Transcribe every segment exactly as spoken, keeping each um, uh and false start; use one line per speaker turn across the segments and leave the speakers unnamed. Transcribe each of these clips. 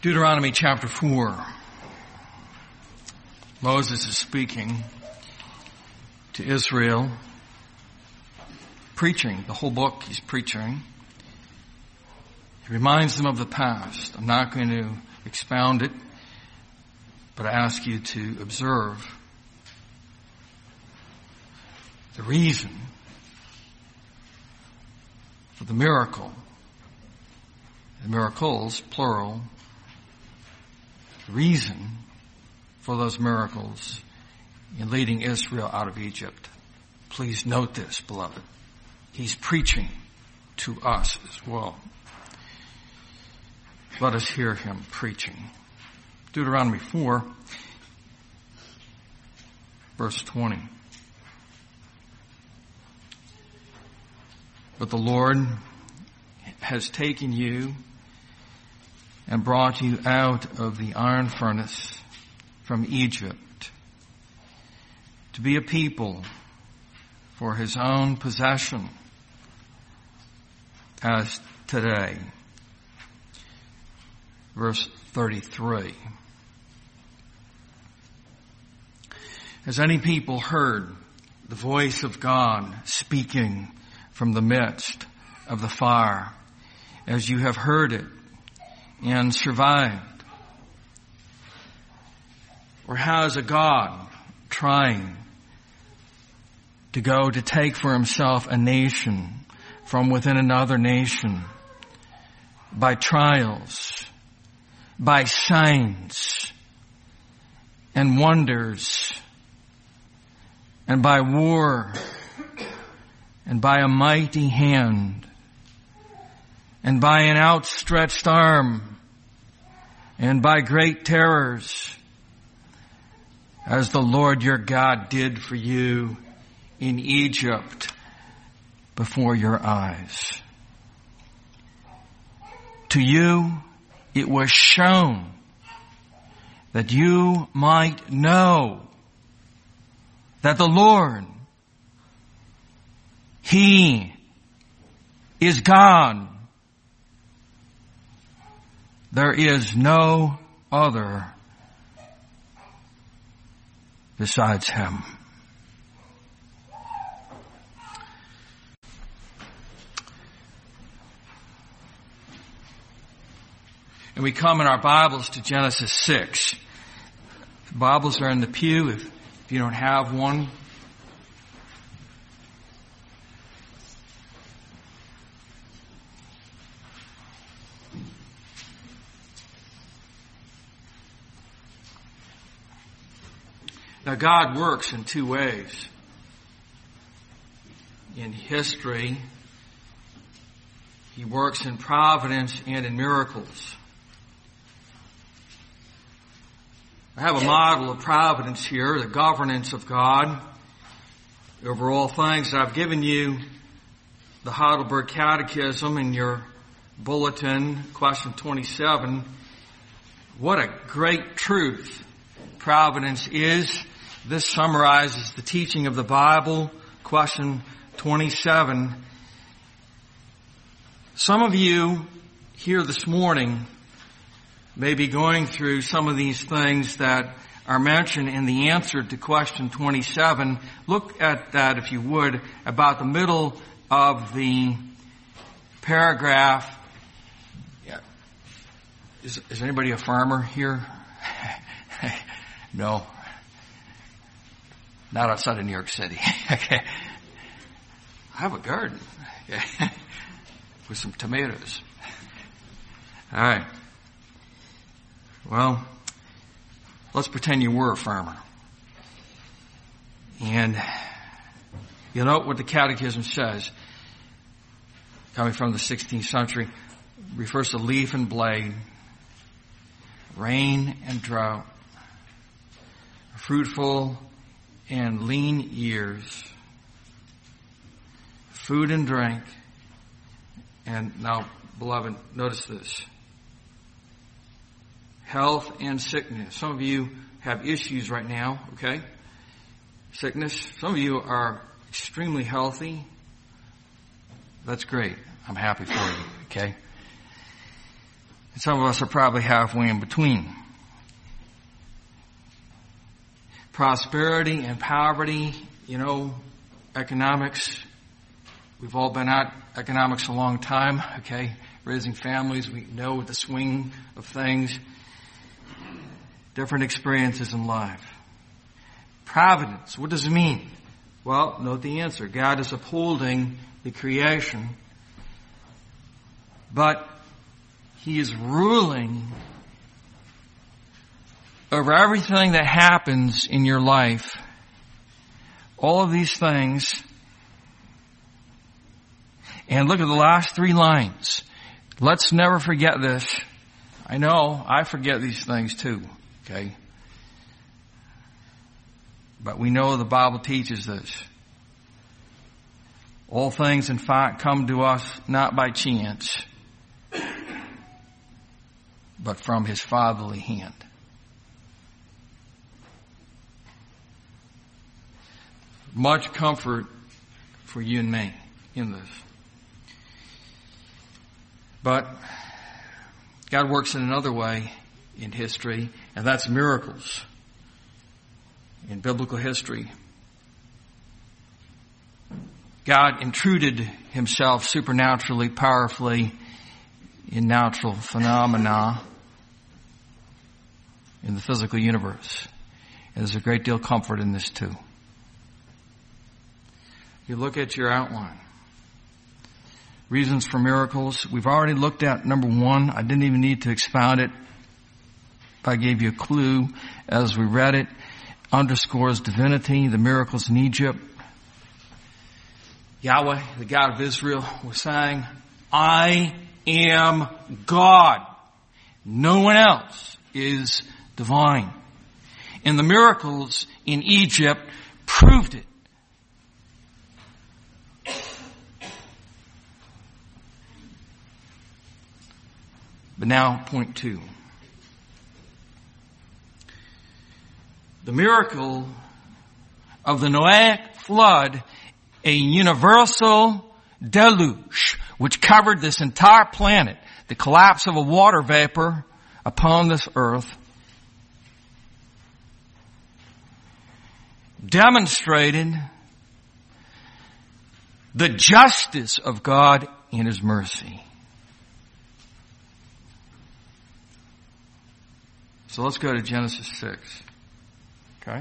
Deuteronomy chapter four. Moses is speaking to Israel, preaching. The whole book he's preaching. He reminds them of the past. I'm not going to expound it, but I ask you to observe the reason for the miracle. The miracles, plural. The reason for those miracles in leading Israel out of Egypt. Please note this, beloved. He's preaching to us as well. Let us hear him preaching. Deuteronomy four, verse twenty. But the Lord has taken you and brought you out of the iron furnace from Egypt to be a people for his own possession as today. Verse thirty-three. Has any people heard the voice of God speaking from the midst of the fire as you have heard it and survived? Or has a God trying to go to take for himself a nation from within another nation by trials, by signs and wonders, and by war, and by a mighty hand, and by an outstretched arm, and by great terrors, as the Lord your God did for you in Egypt before your eyes? To you it was shown that you might know that the Lord, He is God. There is no other besides Him. And we come in our Bibles to Genesis six. The Bibles are in the pew. If, if you don't have one, now God works in two ways. In history, He works in providence and in miracles. I have a model of providence here, the governance of God over all things. I've given you the Heidelberg Catechism in your bulletin, question twenty-seven. What a great truth providence is. This summarizes the teaching of the Bible, question twenty-seven. Some of you here this morning may be going through some of these things that are mentioned in the answer to question twenty-seven. Look at that, if you would, about the middle of the paragraph. Yeah. Is, is anybody a farmer here? No. Not outside of New York City. Okay. I have a garden. Okay. With some tomatoes. All right. Well, let's pretend you were a farmer. And you know what the Catechism says, coming from the sixteenth century, refers to leaf and blade, rain and drought, fruitful and lean years, food and drink, and now, beloved, notice this. Health and sickness. Some of you have issues right now, okay? Sickness. Some of you are extremely healthy. That's great. I'm happy for you, okay? And some of us are probably halfway in between. Prosperity and poverty, you know, economics. We've all been at economics a long time, okay? Raising families, we know the swing of things. Different experiences in life. Providence, what does it mean? Well, note the answer. God is upholding the creation, but He is ruling over everything that happens in your life. All of these things. And look at the last three lines. Let's never forget this. I know, I forget these things too. Okay? But we know the Bible teaches this. All things, in fact, come to us not by chance, but from His fatherly hand. Much comfort for you and me in this. But God works in another way in history, and that's miracles in biblical history. God intruded Himself supernaturally, powerfully in natural phenomena in the physical universe. And there's a great deal of comfort in this too. You look at your outline. Reasons for miracles. We've already looked at number one. I didn't even need to expound it. I gave you a clue as we read it. Underscores divinity, the miracles in Egypt. Yahweh, the God of Israel, was saying, I am God. No one else is divine. And the miracles in Egypt proved it. But now, point two. The miracle of the Noahic flood, a universal deluge which covered this entire planet, the collapse of a water vapor upon this earth, demonstrated the justice of God in His mercy. So let's go to Genesis six. Okay?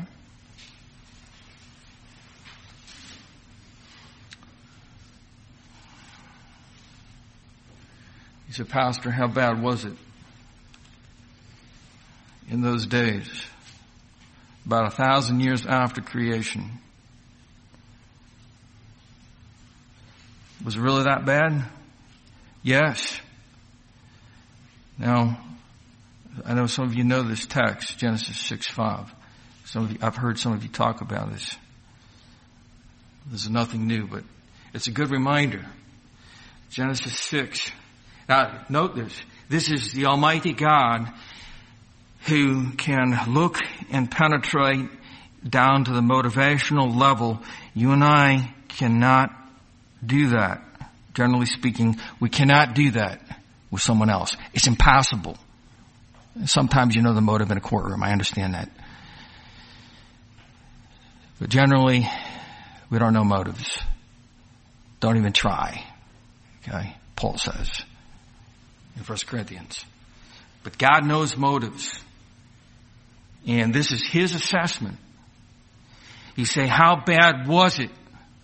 You said, Pastor, how bad was it in those days? About a thousand years after creation. Was it really that bad? Yes. Now, I know some of you know this text, Genesis six five. Some of you, I've heard some of you talk about this. This is nothing new, but it's a good reminder. Genesis six. Now, note this. This is the Almighty God who can look and penetrate down to the motivational level. You and I cannot do that. Generally speaking, we cannot do that with someone else. It's impossible. Sometimes you know the motive in a courtroom. I understand that. But generally, we don't know motives. Don't even try. Okay? Paul says in First Corinthians. But God knows motives. And this is His assessment. You say, how bad was it?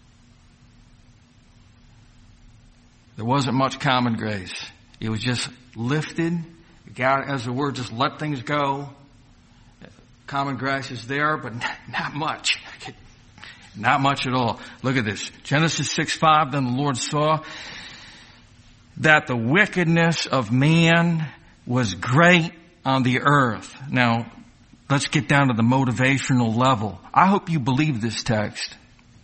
There wasn't much common grace. It was just lifted. God, as the word, just let things go. Common grace is there, but not much. Not much at all. Look at this. Genesis six five, then the Lord saw that the wickedness of man was great on the earth. Now, let's get down to the motivational level. I hope you believe this text.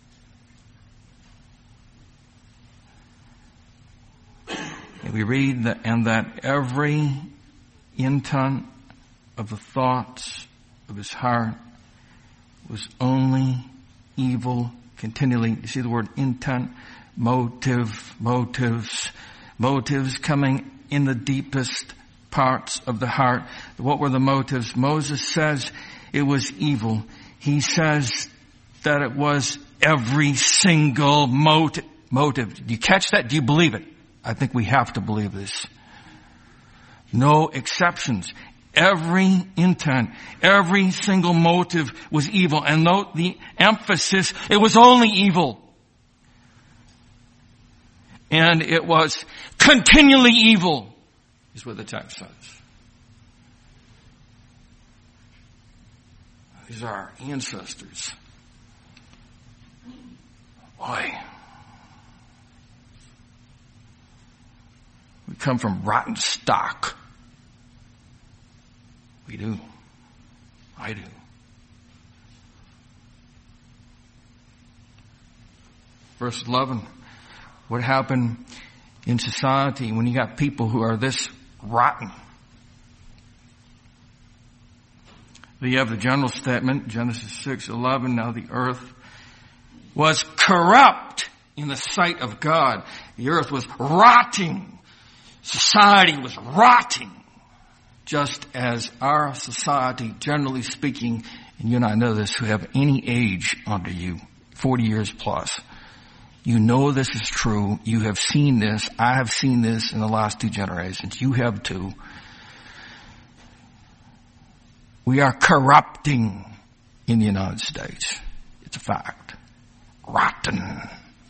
And we read that, and that every intent of the thoughts of his heart was only evil continually. You see the word intent, motive, motives, motives coming in the deepest
parts of the heart. What were the motives? Moses says it was evil. He says that it was every single motive. Motive. Do you catch that? Do you believe it? I think we have to believe this. No exceptions. Every intent, every single motive was evil. And note the emphasis, it was only evil. And it was continually evil, is what the text says. These are our ancestors. Boy. We come from rotten stock. We do. I do. Verse eleven. What happened in society when you got people who are this rotten? You have the general statement, Genesis six eleven. Now the earth was corrupt in the sight of God. The earth was rotting. Society was rotting. Just as our society, generally speaking, and you and I know this, who have any age under you, forty years plus, you know this is true. You have seen this. I have seen this in the last two generations. You have too. We are corrupting in the United States. It's a fact. Rotten.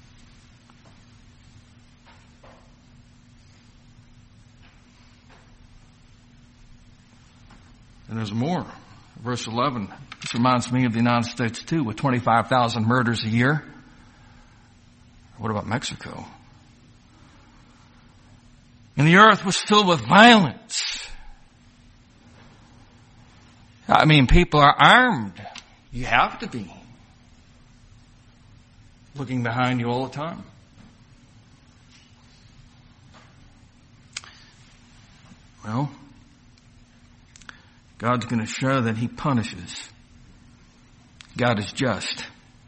And there's more. Verse eleven. This reminds me of the United States too, with twenty-five thousand murders a year. What about Mexico? And the earth was filled with violence. I mean, people are armed. You have to be. Looking behind you all the time. Well, God's going to show that He punishes. God is just.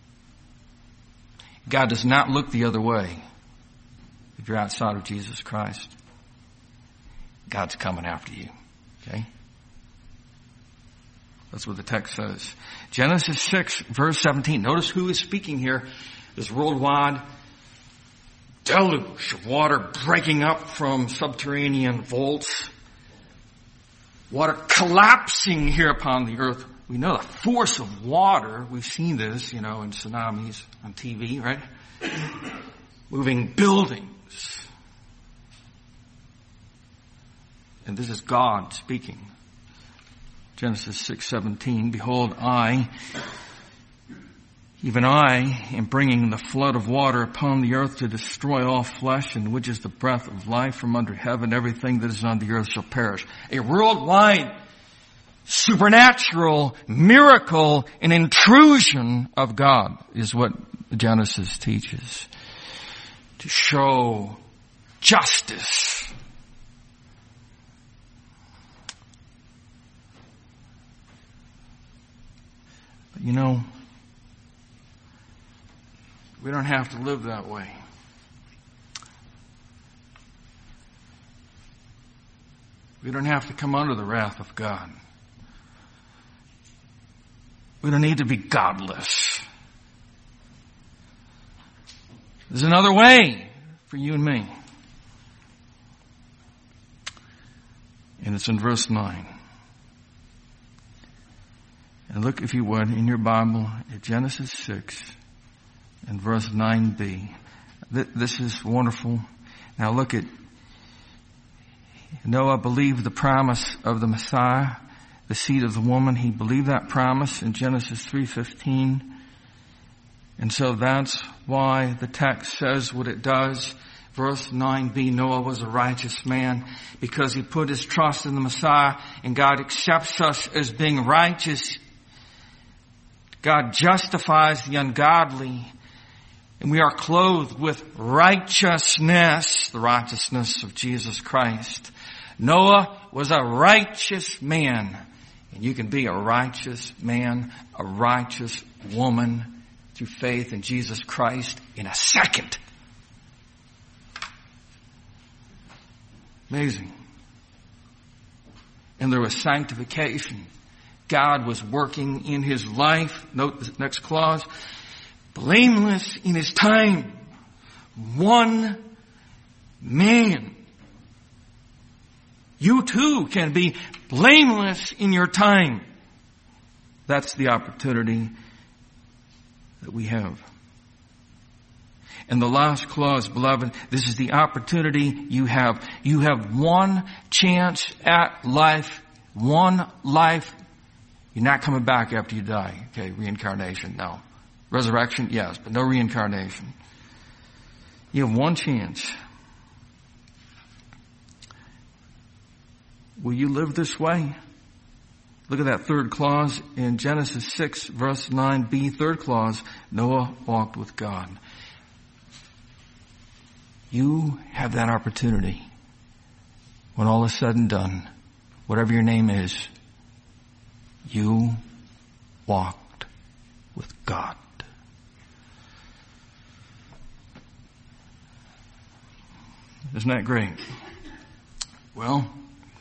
God does not look the other way if you're outside of Jesus Christ. God's coming after you. Okay? That's what the text says. Genesis six, verse seventeen. Notice who is speaking here. This worldwide deluge of water breaking up from subterranean vaults. Water collapsing here upon the earth. We know the force of water. We've seen this, you know, in tsunamis on T V, right? Moving buildings. And this is God speaking. Genesis six seventeen. Behold, I, even I, am bringing the flood of water upon the earth to destroy all flesh, and which is the breath of life from under heaven. Everything that is on the earth shall perish. A worldwide supernatural miracle and intrusion of God is what Genesis teaches. To show justice. But you know, we don't have to live that way. We don't have to come under the wrath of God. We don't need to be godless. There's another way for you and me. And it's in verse nine. And look, if you would, in your Bible at Genesis six and verse nine b. This is wonderful. Now look at Noah believed the promise of the Messiah, the seed of the woman. He believed that promise in Genesis three fifteen. And so that's why the text says what it does. Verse nine b, Noah was a righteous man because he put his trust in the Messiah, and God accepts us as being righteous. God justifies the ungodly, and we are clothed with righteousness, the righteousness of Jesus Christ. Noah was a righteous man, and you can be a righteous man, a righteous woman through faith in Jesus Christ in a second. Amazing. and there was sanctification. God was working in his life. Note the next clause. Blameless in his time. One man. You too can be blameless in your time. That's the opportunity that we have. And the last clause, beloved, this is the opportunity you have. You have one chance at life. One life. You're not coming back after you die. Okay, reincarnation, no. Resurrection, yes, but no reincarnation. You have one chance. Will you live this way? Look at that third clause in Genesis six, verse nine b, third clause. Noah walked with God. You have that opportunity. When all is said and done, whatever your name is, you walked with God. Isn't that great? Well,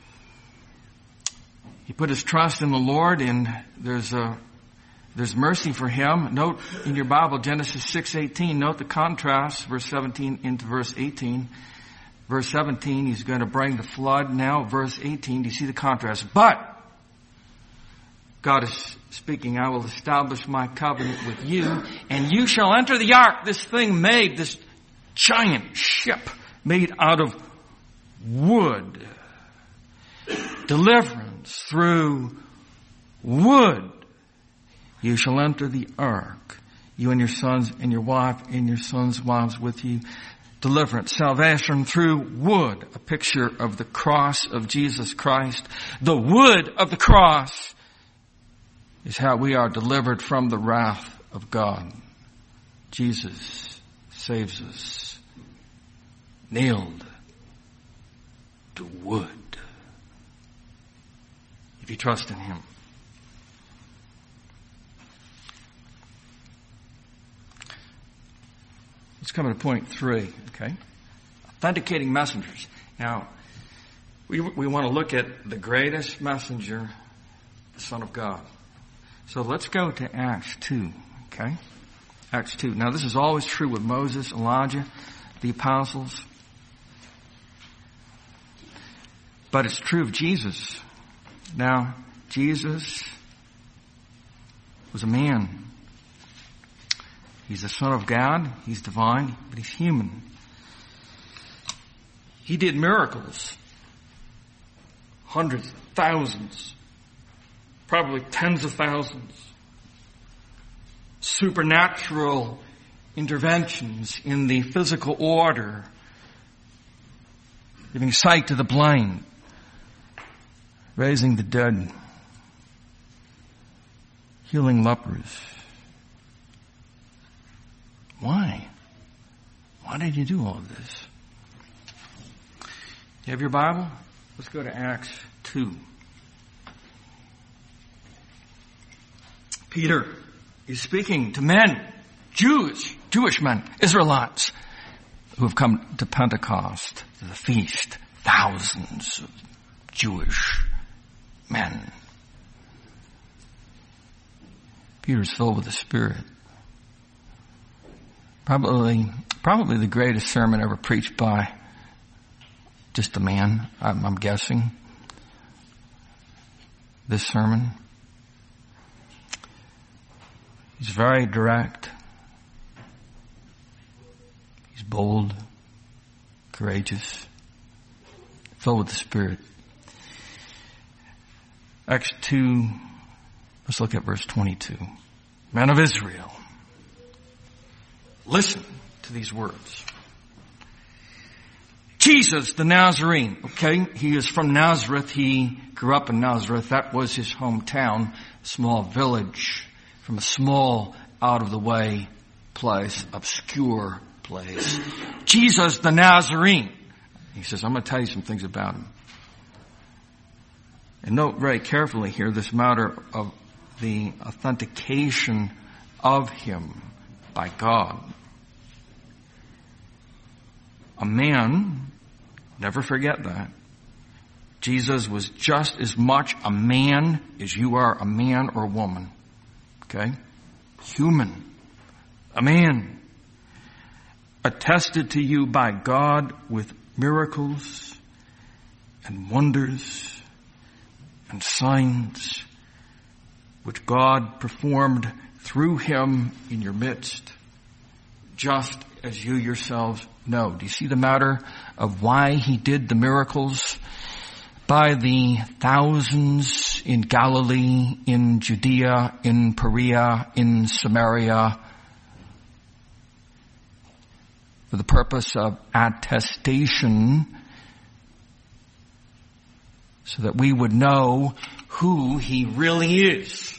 he put his trust in the Lord, and there's a there's mercy for him. Note in your Bible, Genesis six eighteen. Note the contrast, verse seventeen into verse eighteen. Verse seventeen, he's going to bring the flood. Now, verse eighteen, do you see the contrast? But God is speaking, I will establish my covenant with you, and you shall enter the ark. This thing made, this giant ship made out of wood. Deliverance through wood. You shall enter the ark, you and your sons and your wife and your sons' wives with you. Deliverance, salvation through wood, a picture of the cross of Jesus Christ. The wood of the cross is how we are delivered from the wrath of God. Jesus saves us. Nailed to wood. If you trust in him. Let's come to point three, okay? Authenticating messengers. Now, we we want to look at the greatest messenger, the Son of God. So let's go to Acts two, okay? Acts two. Now, this is always true with Moses, Elijah, the apostles. But it's true of Jesus. Now, Jesus was a man. He's the Son of God. He's divine, but he's human. He did miracles. Hundreds, thousands, probably tens of thousands. Supernatural interventions in the physical order. Giving sight to the blind. Raising the dead. Healing lepers. Why? Why did you do all of this? You have your Bible? Let's go to Acts two. Peter is speaking to men, Jews, Jewish men, Israelites, who have come to Pentecost, to the feast. Thousands of Jewish men. Peter's filled with the Spirit. Probably, probably the greatest sermon ever preached by just a man, I'm, I'm guessing. This sermon. He's very direct. He's bold, courageous, filled with the Spirit. Acts two, let's look at verse twenty-two. Men of Israel, listen to these words. Jesus the Nazarene, okay, he is from Nazareth. He grew up in Nazareth. That was his hometown, small village, from a small, out-of-the-way place, obscure place. Jesus the Nazarene. He says, I'm going to tell you some things about him. And note very carefully here this matter of the authentication of him by God. A man, never forget that, Jesus was just as much a man as you are a man or a woman. Okay? Human. A man. Attested to you by God with miracles and wonders and signs which God performed through him in your midst, just as you yourselves know. Do you see the matter of why he did the miracles? By the thousands in Galilee, in Judea, in Perea, in Samaria, for the purpose of attestation, so that we would know who he really is.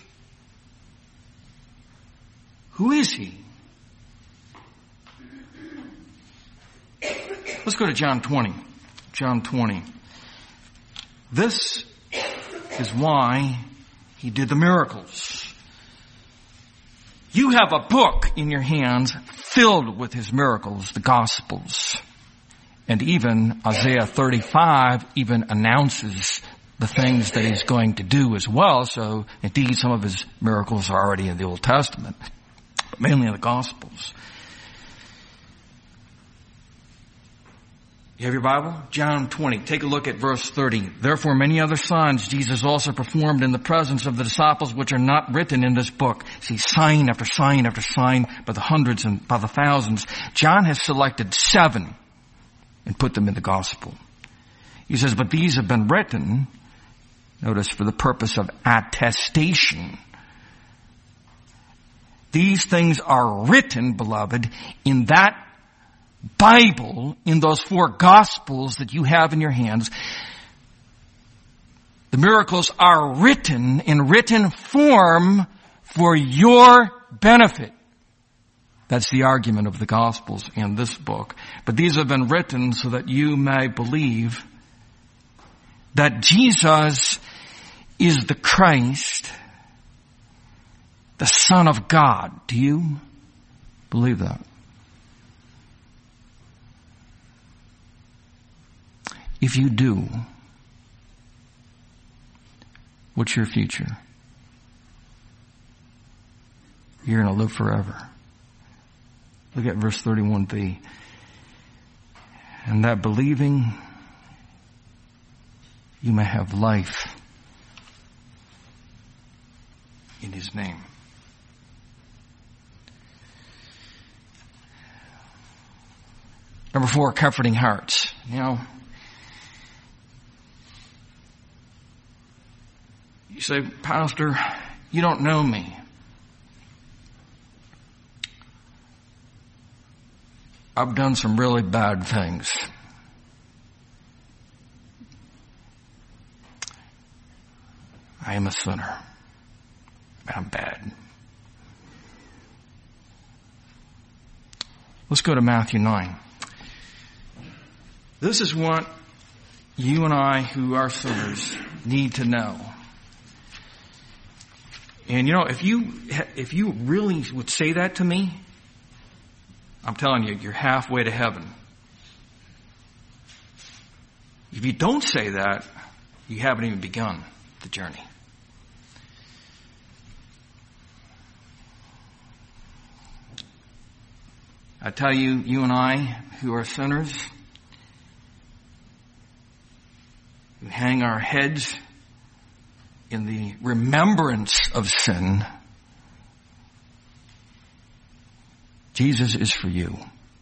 Who is he? Let's go to John twenty. John twenty. This is why he did the miracles. You have a book in your hands filled with his miracles, the Gospels. And even Isaiah thirty-five even announces the things that he's going to do as well. So indeed some of his miracles are already in the Old Testament, but mainly in the Gospels. You have your Bible? John twenty. Take a look at verse thirty. Therefore many other signs Jesus also performed in the presence of the disciples, which are not written in this book. See, sign after sign after sign by the hundreds and by the thousands. John has selected seven and put them in the gospel. He says, but these have been written, notice, for the purpose of attestation. These things are written, beloved, in that Bible, in those four Gospels that you have in your hands. The miracles are written in written form for your benefit. That's the argument of the Gospels in this book. But these have been written so that you may believe that Jesus is the Christ, the Son of God. Do you believe that? If you do, what's your future? You're going to live forever. Look at verse thirty-one b. And that believing you may have life in his name. Number four, comforting hearts. Now, you say, Pastor, you don't know me. I've done some really bad things. I am a sinner. I'm bad. Let's go to Matthew nine. This is what you and I, who are sinners, need to know. And you know, if you if you really would say that to me, I'm telling you, you're halfway to heaven. If you don't say that, you haven't even begun the journey. I tell you, you and I, who are sinners, who hang our heads in the remembrance of sin, Jesus is for you.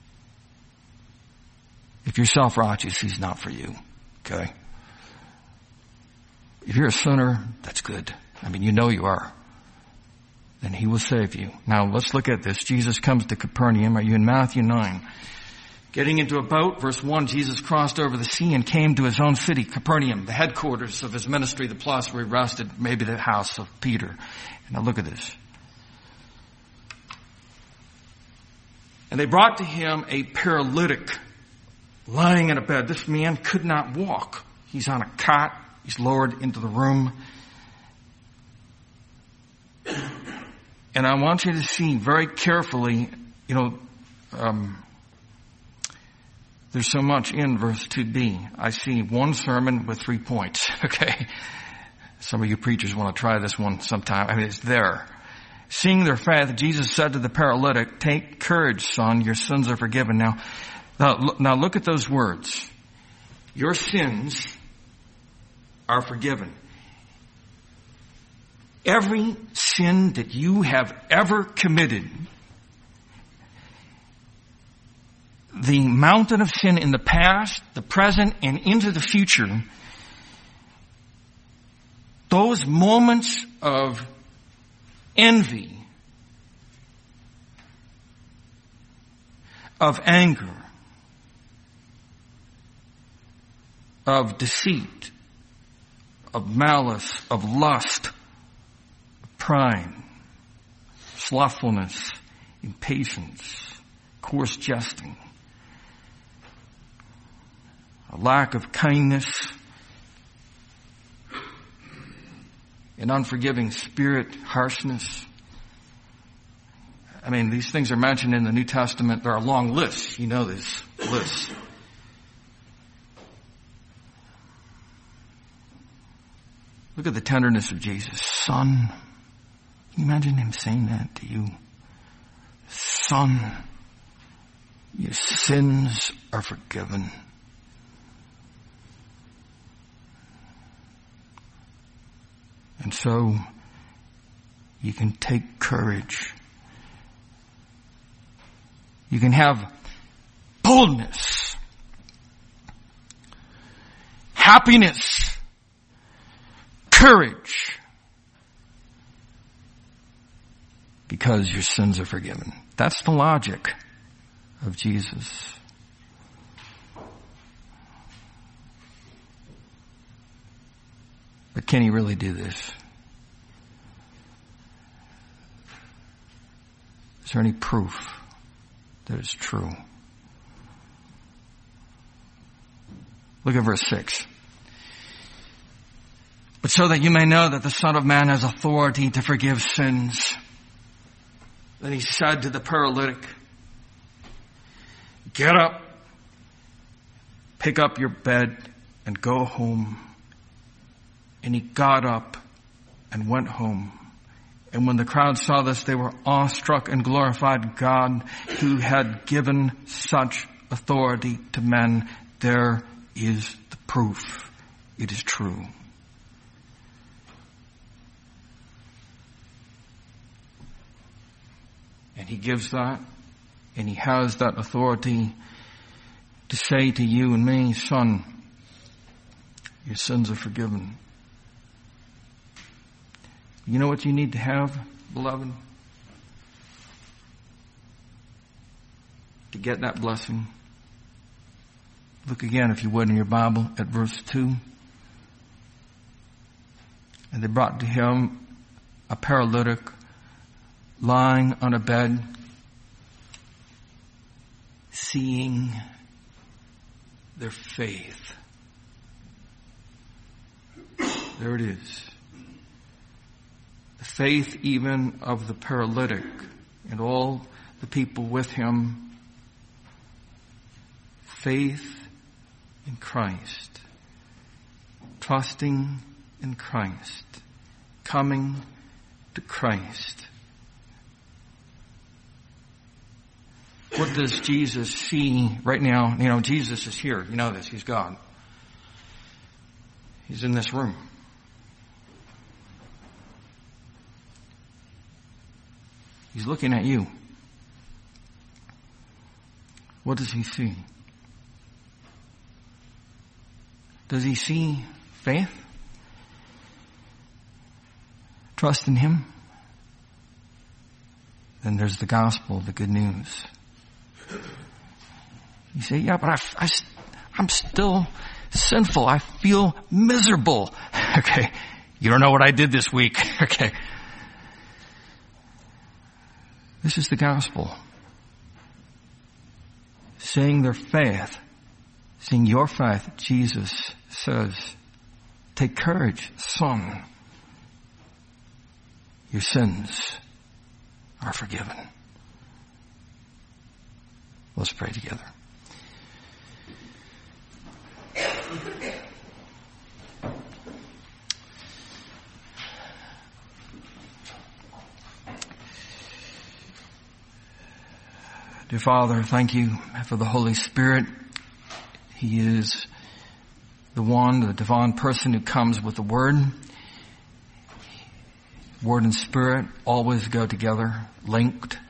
If you're self-righteous, he's not for you. Okay? If you're a sinner, that's good. I mean, you know you are. Then he will save you. Now, let's look at this. Jesus comes to Capernaum. Are you in Matthew nine? Getting into a boat, verse one, Jesus crossed over the sea and came to his own city, Capernaum, the headquarters of his ministry, the place where he rested, maybe the house of Peter. And now look at this. And they brought to him a paralytic lying in a bed. This man could not walk. He's on a cot. He's lowered into the room. And I want you to see very carefully, you know, um, There's so much in verse two b. I see one sermon with three points, okay? Some of you preachers want to try this one sometime. I mean, it's there. Seeing their faith, Jesus said to the paralytic, "Take courage, son, your sins are forgiven." Now, now, now look at those words. Your sins are forgiven. Every sin that you have ever committed, the mountain of sin in the past, the present, and into the future, those moments of envy, of anger, of deceit, of malice, of lust, of pride, slothfulness, impatience, coarse jesting, a lack of kindness, an unforgiving spirit, harshness. I mean, these things are mentioned in the New Testament. There are long lists. You know this list. Look at the tenderness of Jesus. Son. Can you imagine him saying that to you? Son, your sins are forgiven. And so you can take courage. You can have boldness, happiness, courage, because your sins are forgiven. That's the logic of Jesus. But can he really do this? Is there any proof that it's true? Look at verse six. But so that you may know that the Son of Man has authority to forgive sins. Then he said to the paralytic, "Get up, pick up your bed, and go home." And he got up and went home. And when the crowd saw this, they were awestruck and glorified God who had given such authority to men. There is the proof. It is true. And he gives that, and he has that authority to say to you and me, "Son, your sins are forgiven." You know what you need to have, beloved? To get that blessing. Look again, if you would, in your Bible at verse two. And they brought to him a paralytic lying on a bed, seeing their faith. There it is. The faith even of the paralytic and all the people with him. Faith in Christ. Trusting in Christ. Coming to Christ. What does Jesus see right now? You know, Jesus is here. You know this. He's God. He's in this room. He's looking at you. What does he see? Does he see faith? Trust in him? Then there's the gospel, the good news. You say, yeah, but I, I, I'm still sinful. I feel miserable. Okay. You don't know what I did this week. Okay. This is the gospel. Seeing their faith, seeing your faith, Jesus says, take courage, son. Your sins are forgiven. Let's pray together. Dear Father, thank you for the Holy Spirit. He is the one, the divine person who comes with the Word. Word and Spirit always go together, linked.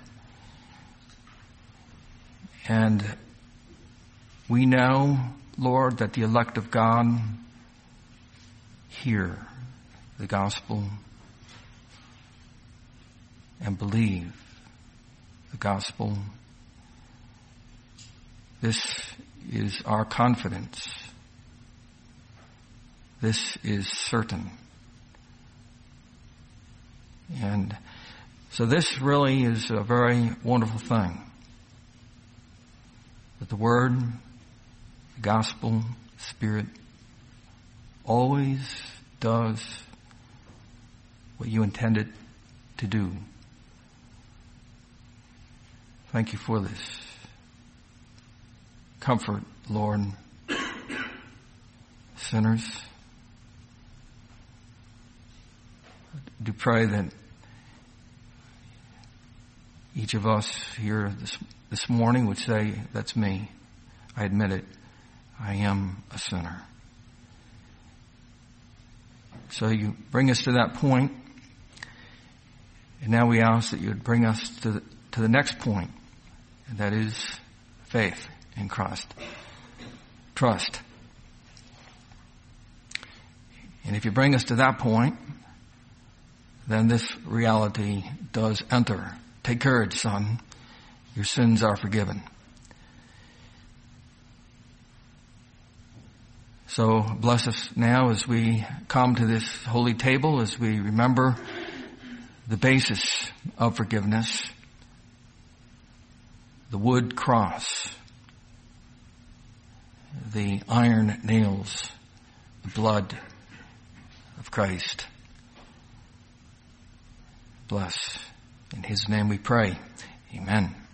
And we know, Lord, that the elect of God hear the gospel and believe the gospel. This is our confidence. This is certain. And so this really is a very wonderful thing. That the Word, the Gospel, Spirit always does what you intended to do. Thank you for this. Comfort, Lord, sinners. I do pray that each of us here this, this morning would say, that's me. I admit it. I am a sinner. So you bring us to that point, and now we ask that you would bring us to the, to the next point, and that is faith in Christ. Trust. And if you bring us to that point, then this reality does enter. Take courage, son. Your sins are forgiven. So bless us now as we come to this holy table, as we remember the basis of forgiveness, the wood cross, the iron nails, the blood of Christ. Bless. In His name we pray. Amen.